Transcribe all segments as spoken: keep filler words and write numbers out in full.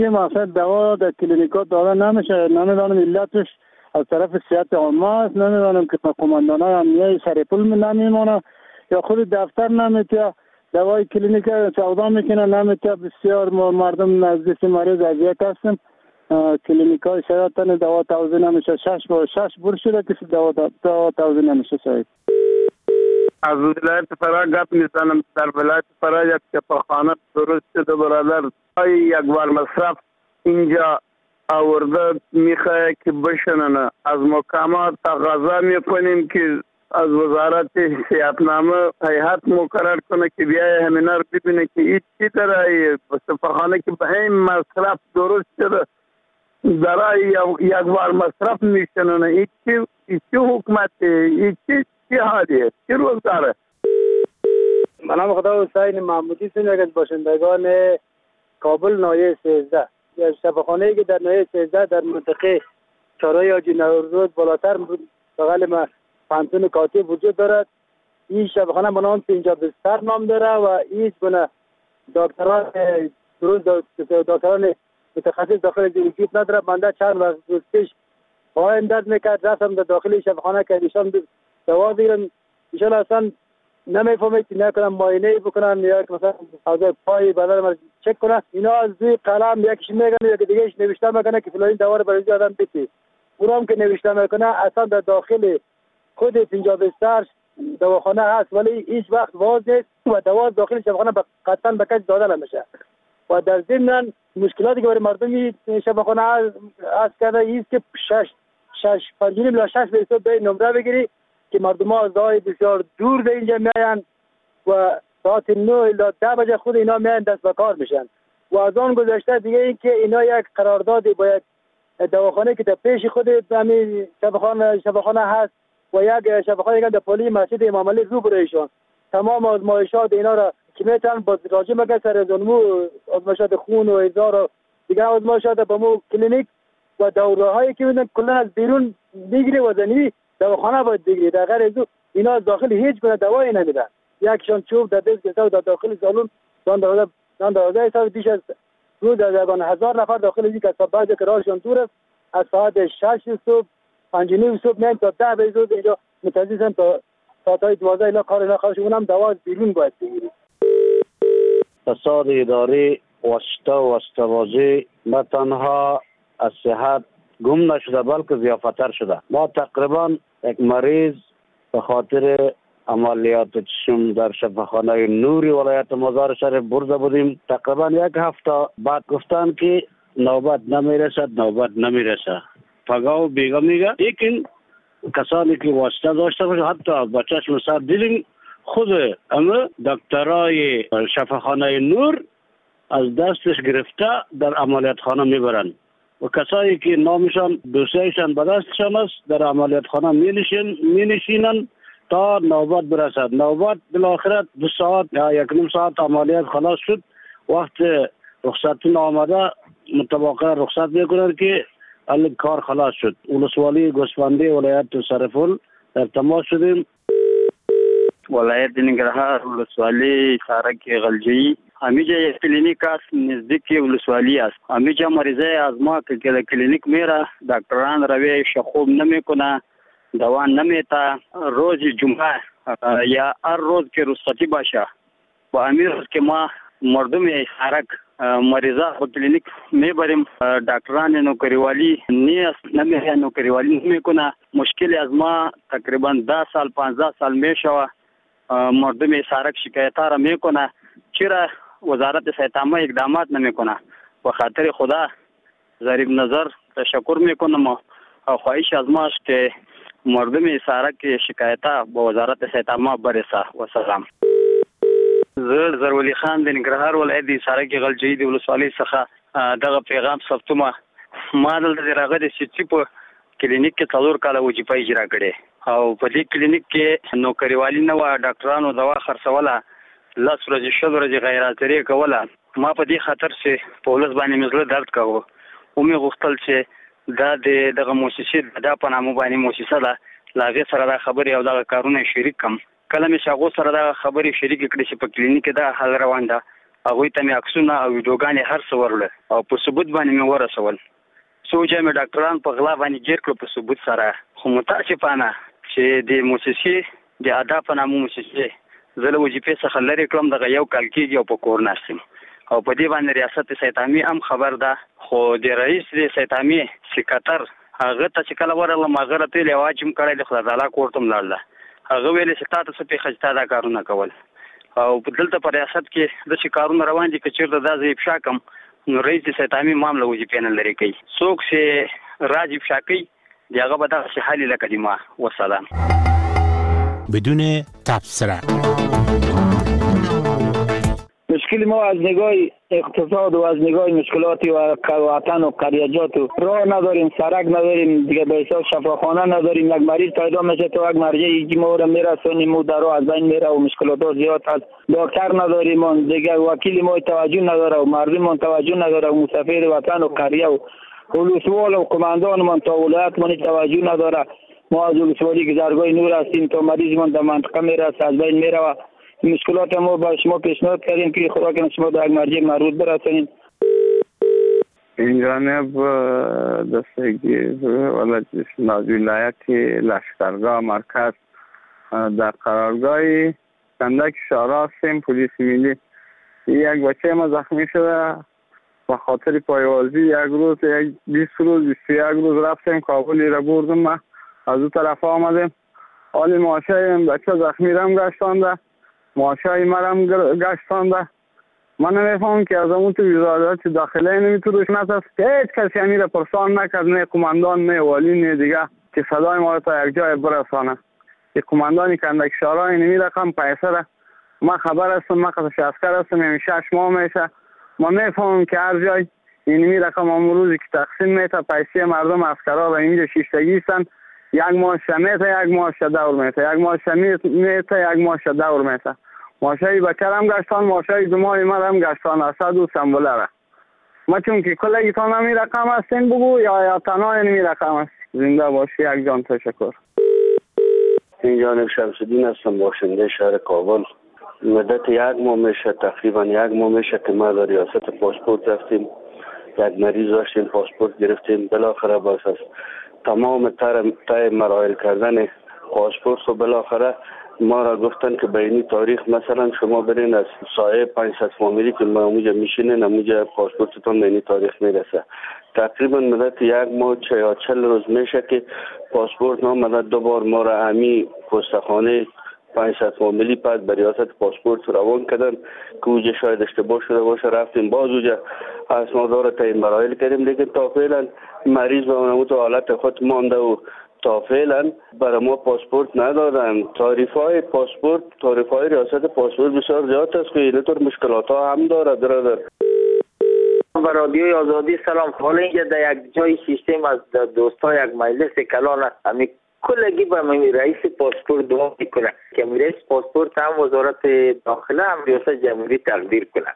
این مقصد دوا در کلینیکات داده نمیشه. نمیدانم علتش از طرف صحت عامه است. نمیدانم که قماندان امنیه سر پل نمیمونه یا خود دفتر نمیتونه دوای کلینیک سودا میکنه نمیتونه. بسیار مردم نزدیک مریض اذیت هستن. کلینیک های شایدتن دوا توزیع نمیشه. شش بار شش بار شده که دوا دوا توزیع نمیشه. شاید از ولایت فرا گپ میزنم. در ولایت فرا یک شفاخانه درست شده برادر. یک بار مصرف اینجا آورده میخواه که بشنن. از مقامات تقاضا میکنیم که از وزارت صحتنامه هیئت مقرر کنه که بیای همینه رو ببینه که این چی طرح شفاخانه که به این مصرف درست شده درای یک بار مصرف میشنن. این چی چی حکومت این چی چی حالیه چی روز داره. من نام خدا حسین محمودی هستم. یک از باشندگان کابل ناحیه سیزده. یک شفاخانه‌ای که در ناحیه سیزده در منطقه چهارراه حاجی نوروز بالاتر بغل ما پانتون کاتب وجود دارد. این شفاخانه به نام اینجا بستر نام داره و هیچ گونه دکتران درست دکتران متخصص داخل وجود نداره. بنده چند وقت پیش پایم درد میکرد رفتم در داخل شفاخانه که ایشان دوا بگیرن. ایشان اصلا نمیفهمید که نکنن معاینه بکنن یا مثلا از پای بدن ما چک کنن. اینا از روی قلم یکیش میگن یکی دیگهش نوشته میکنه که فلان دوا رو برای آدم بده. اونم که نوشته میکنه اصلا در داخل خود اینجا بستر دواخانه هست ولی هیچ وقت باز نیست و دوا داخل شفاخانه قطعا به کسی داده نمیشه. و در ضمن مشکلاتی که برای مردم شفاخانه هست کرده است که شش شش پنجونیم یا شش به حساب به نمره بگیری که مردم ها از دای بسیار دور به اینجا میاین و ساعت نه الی ده بجه خود اینا میاین دست به کار میشن. و از آن گذشته دیگه این که اینا یک قراردادی با یک دواخانه که در پیش خود همین شفاخانه شفاخانه هست و یک شفاخانه که در پلی مسجد امام علی روبرویشون تمام آزمایشات اینا را که میتونن با راجع مگه سر از اونمو آزمایشات خون و هزار و دیگه آزمایشات با مو کلینیک و دوره هایی که میدن کلا از بیرون میگیره و زنی دواخانه باید بگیری. در غیر از اینا از داخل هیچ گونه دوایی نمیدن. یکشان چوب در دست گرفته و در داخل سالن دان دروازه دان دروازه حساب بیش از روز از هزار نفر داخل این که بعضی که راهشون دور است از ساعت شش صبح پنج نیم صبح میان تا ده به روز اینجا متوجهن تا ساعت دوازده الی کار اینا خواهشون هم دوا بیرون باید بگیری. فساد اداری واسطه و واسطه‌بازی نه تنها از صحت گم نشده بلکه ضعیفتر شده. ما تقریبا یک مریض به خاطر عملیات چشم در شفاخانه نوری ولایت مزار شریف برده بودیم. تقریبا یک هفته بعد گفتن که نوبت نمیرسد نوبت نمیرسد پگاه و بیگا میگه. لیکن کسانی که واسطه داشته باشه حتی با چشم سر دیدیم خود اما دکترای شفاخانه نور از دستش گرفته در عملیات خانه میبرن و کسایی که نامشان دوسیهشان به دستشان است در عملیات خانه می نشینن تا نوبت برسد. نوبت بالاخره دو ساعت یا یک نیم ساعت عملیات خلاص شد. وقت رخصتون آمده مطابق رخصت میکنن که الان کار خلاص شد. ولسوالی گوسفندی ولایت سرپل در تماس شدیم. ولایت ننګرهار ولسوالی سارک غلجی همیجا یک کلینیک است نزدیک ولسوالی است. همیجا مریضای از ما که کلینیک میره دکتران روی شخوب نمیکنه دوا نمیتا. روز جمعه یا هر روز که رخصتی باشه با همین روز که ما مردم سارک مریضا به کلینیک میبریم دکتران نوکریوالی نیست نمیره نوکریوالی نمیکنه. مشکلی از ما تقریبا ده سال پانزده سال میشه مردم سارک شکایت را میکنه چرا وزارت صحت اقدامات نمیکنه. به خاطر خدا ظریف نظر تشکر میکنم و خواهش از ما است که مردم سارک شکایت با وزارت صحت برسه. و سلام. زه زرولی خان د ننګرهار ولایت سارک غلجی د ولسوالۍ څخه دغه پیغام ثبتوم. ما دلته راغلی د سیټي په کلینیک کې څلور کاله وظیفه اجرا کړې او په دې کلینیک کې نوکریوالي نه وه. ډاکټرانو دوا خرڅوله لس ورځې شل ورځې غیر حاضري کوله. ما په دې خاطر چې په ولس باندې مې زړه درد کاوه ومې غوښتل چې دا د دغه مؤسسې دا په نامه باندې مؤسسه ده له هغې سره دا خبرې او دغه کارونه شریک کړم. کله مې چې هغو سره دغه خبرې شریکې کړې چې په کلینیک کې دا حال روان ده هغه ته مې عکسونه او ویډیوګانې هر څه ورل او په ثبوت باندې مې ورسول سوچ مې ډاکټران په غلا باندې گیر کړ په ثبوت سره خو متاسفانه چې د موسسې د ادا په نامو موسسې زله وظیفې څخه لري کړم دغه یو کال کېږي او په کور ناستم او په دې باندې ریاست سیتامي هم خبر ده خو د رئیس د سیتامي سکرټر هغه ته چې کله ورغلم هغه راته ویل واجب کړی خدای تعالی کوړتم لاړه هغه ویل چې تاسو څه په خجتا دا کارونه کول او په دلته په ریاست کې د شکارونو روان دي چې چیرته د ځای افشا کم نو رئیس د سیتامي معاملې وظیفې نه لري کوي څوک چې راځي افشا کوي دیغه به دغه حالي لکه دی ما والسلام بدون تبصره. مشکل ما از نگاه اقتصاد و از نگاه مشکلات و وطن و قریجات و راه نداریم، سرک نداریم، دیگه به حساب شفاخانه نداریم. یک مریض پیدا میشه تو یک مرجعی که ما رو میرسونیم و درو از بین میره و مشکلات زیاد هست. دکتر نداریم، دیگه وکیل ما توجه نداره و مردم توجه نداره و مسافر وطن و قریه و ولسوال و قماندان من تا ولایت من توجه نداره. ما از ولسوالی گذرگاه نور هستیم تا مریض من در منطقه میرسه از بین میره و مشکلات ما با شما پیشنهاد کردیم که خدا کنه شما در یک مرجع مربوط برسونید. این جانب دستگی ولایت لشکرگاه مرکز در قرارگاه کندک شارع هستیم. پلیس ملی یک بچه ما زخمی شده و خاطر پایوازی یک روز یک بیست روز بیست یک روز رفتیم کابل را بردم ما از اون طرف آمدیم حالی ماشه بچه زخمی رم گشتانده ماشای مرم گشتانده. من نمیفهم که از اون تو وزارت داخله نمیتونوش نتست که هیچ کسی همی را پرسان نکرد، نه کماندان نه والی نه دیگه که صدای ما را تا یک جای برسانه. که کماندانی کندک شارع نمی رقم پیسه را ما خبر هستم، ما قصش عسکر هستم، همی شش ماه میشه ما میفهمم که هر جای اینمی رقم امروزی که تقسیم میته پیسه مردم عسکرها و اینجا شیشتگی هستن یک ماشه میته یک ماشه دور میته یک ماشه میته یک ماشه دور میته. ماشای بکر هم گشتان ماشای دمای من هم گشتان اسد و سنبوله را ما چون که کلگی تا نمی رقم هستین بگو یا یا تنها نمی رقم هست. زنده باشی یک جان تشکر. این جانب شمس‌الدین هستم باشنده شهر کابل. مدت یک ماه میشه تقریبا یک ماه میشه که ما در ریاست پاسپورت رفتیم یک مریض داشتیم پاسپورت گرفتیم بالاخره باز است تمام طی مراحل کردن پاسپورت و بالاخره ما را گفتن که به این تاریخ مثلا شما برین از سایه پانصد فامیلی که ما اونجا میشینین اونجا پاسپورتتون به این تاریخ میرسه. تقریبا مدت یک ماه یا چل روز میشه که پاسپورت نامده. دو بار ما را امی پستخانه پانصد فامیلی پس به ریاست پاسپورت روان کردن که اونجا شاید اشتباه شده باشه رفتیم باز اونجا اسناد را تعیین مراحل کردیم لیکن تا فعلا مریض به اون حالت خود مانده و تا فعلا برای ما پاسپورت ندادن. تعریف های پاسپورت تعریف های ریاست پاسپورت بسیار زیاد است که اینطور مشکلات ها هم داره برادر. به رادیوی آزادی سلام. حالا اینجا در یک جای سیستم از دوستا یک مجلس کلان است همی کلگی به می رئیس پاسپورت دعا میکنه که می رئیس پاسپورت هم وزارت داخله هم ریاست جمهوری تقدیر کنه.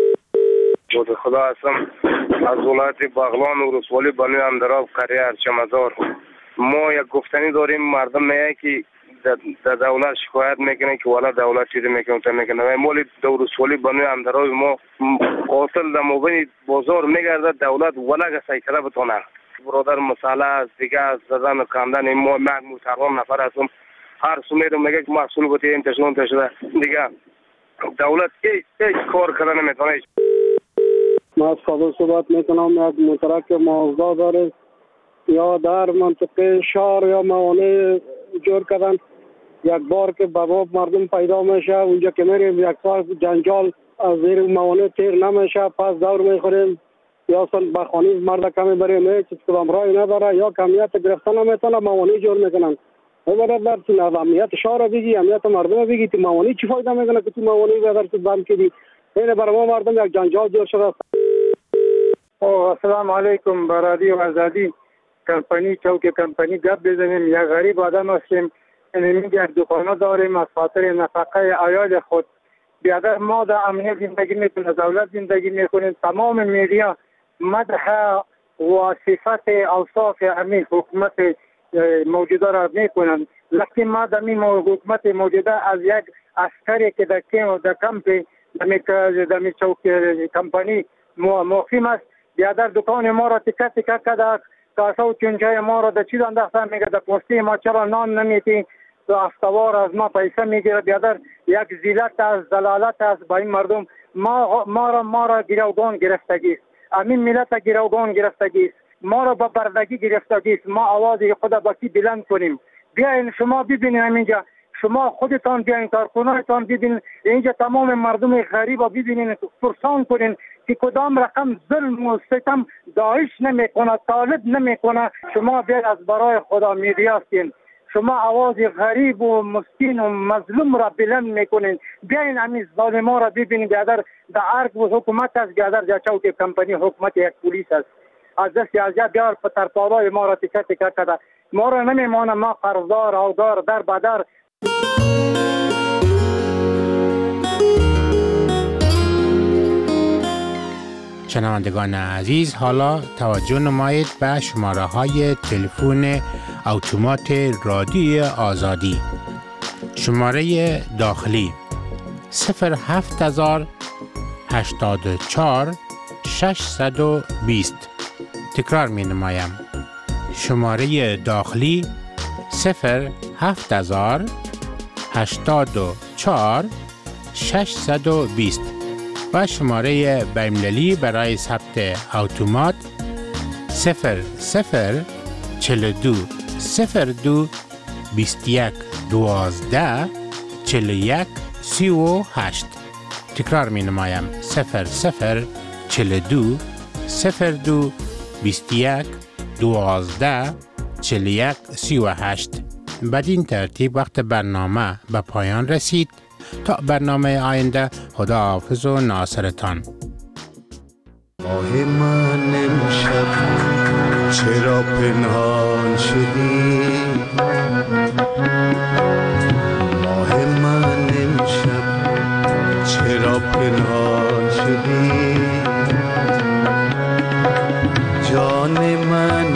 بود خدا هستم از ولایت بغلان و رسوالی بنوی اندراب قریه ارچمزار. ما یک گفتنی داریم مردم میگه که در دولت شکایت میکنه که والا دولت چیزی میکنه تا میکنه مولی دو رسوالی بنوی اندراب ما قاتل در مبین بازار میگرده دولت ولا سیطره بتونه. برادر مسئله از دیگه از زدن و کندن ما محمود تقام نفر هستم هر سومیر میگه که محصول بوده این تشنون تشده دیگه دولت هیچ هیچ کار کردن نمیتونه. ما از کابل صحبت میکنم. یک مترک مازدا داره یا در منطقه شهر یا موانع جور کردن یک بار که بابا مردم پیدا میشه اونجا که میریم یک سال جنجال از زیر موانع تیر نمیشه پس دور میخوریم یا اصلا بخانی مرد کمی بریم هیچ کدام رای نداره یا کمیت گرفتن نمیتونه موانع جور میکنن. باید در تو امنیت شهر بگی امنیت مردم بگی تو موانع چی فایده میکنه که تو موانع بدر تو بند کردی. این برای ما مردم یک جنجال جور شده. السلام علیکم برادری و آزادی کمپانی چوک کمپانی گپ بزنیم. یک غریب آدم هستیم میگه دکانه داریم از خاطر نفقه عیال خود بیادر ما در امنیت زندگی میکنیم دولت زندگی میکنیم. تمام میدیا مدح و صفت اوصاف امین حکومت موجوده را میکنند لیکن ما در این حکومت موجوده از یک عسکری که در کمپ دمی دمی چوک کمپانی مقیم است. بیادر دکان ما را تکه تکه کرده، کاسه و چونچه ما را در چیز انداخته، میگه در پستی ما چرا نان نمیتی، تو افتوار از ما پیسه میگیره. بیادر یک ذلت است، ضلالت است با این مردم. ما ما را ما را گروگان گرفتگی است، امین ملت گروگان گرفتگی است، ما را با بردگی گرفتگی است. ما آواز خود با کی بلند کنیم؟ بیاین شما ببینید اینجا، شما خودتان بیاین کارکنانتان ببینید اینجا، تمام مردم غریب را ببینید، پرسان کنین که کدام رقم ظلم و ستم داعش نمیکنه، طالب نمیکنه. شما بیاین از برای خدا میریاستین، شما آواز غریب و مسکین و مظلوم را بلند میکنین. بیاین همین ظالما را ببینید. بیادر در ارگ و حکومت است، بیادر در چوک کمپانی حکومت یک پلیس است. از دست ازیا بیار پتر پالای ما را تکه تکه کرده. ما را نمیمانه، ما قرضدار اوگار در بدر. شنوندگان عزیز، حالا توجه نمایید به شماره های تلفن اتومات رادیوی آزادی. شماره داخلی صفر هفت هزار هشتاد و چهار ششصد و بیست. تکرار می نمایم. شماره داخلی صفر هفت هزار هشتاد و چهار ششصد و بیست و شماره بین‌المللی برای ثبت اتومات صفر صفر چهل و دو صفر دو بیست و یک دوازده چهل و یک سی و هشت. تکرار می نمایم. صفر صفر چهل و دو صفر دو بیست و یک دوازده چهل و یک سی و هشت. بدین ترتیب وقت برنامه به پایان رسید. تا برنامه آینده، خدا حافظ و ناصرتان. ماه من امشب چرا پنهان شدی؟ ماه من امشب چرا پنهان شدی؟ جان من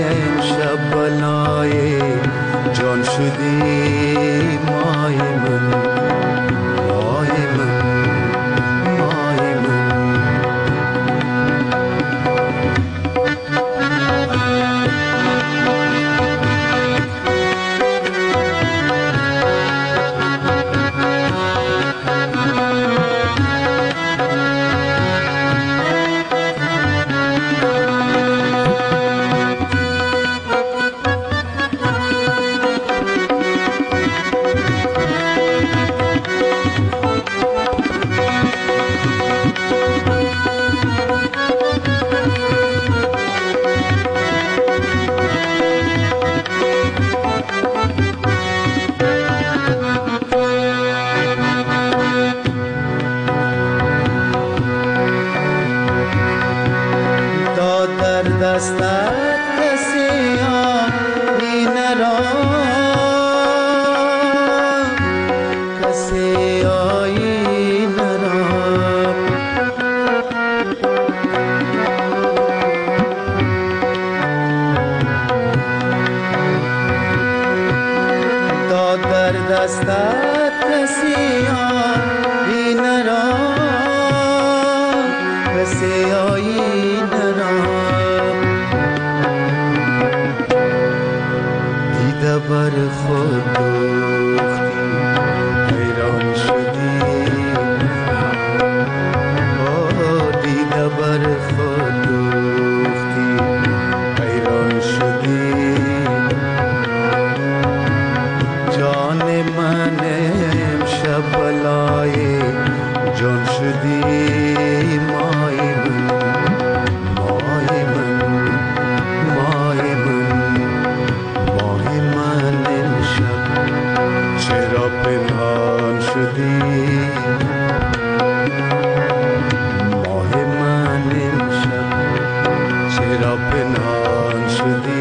امشب بلای جان شدی. ماه من پنهان شدی.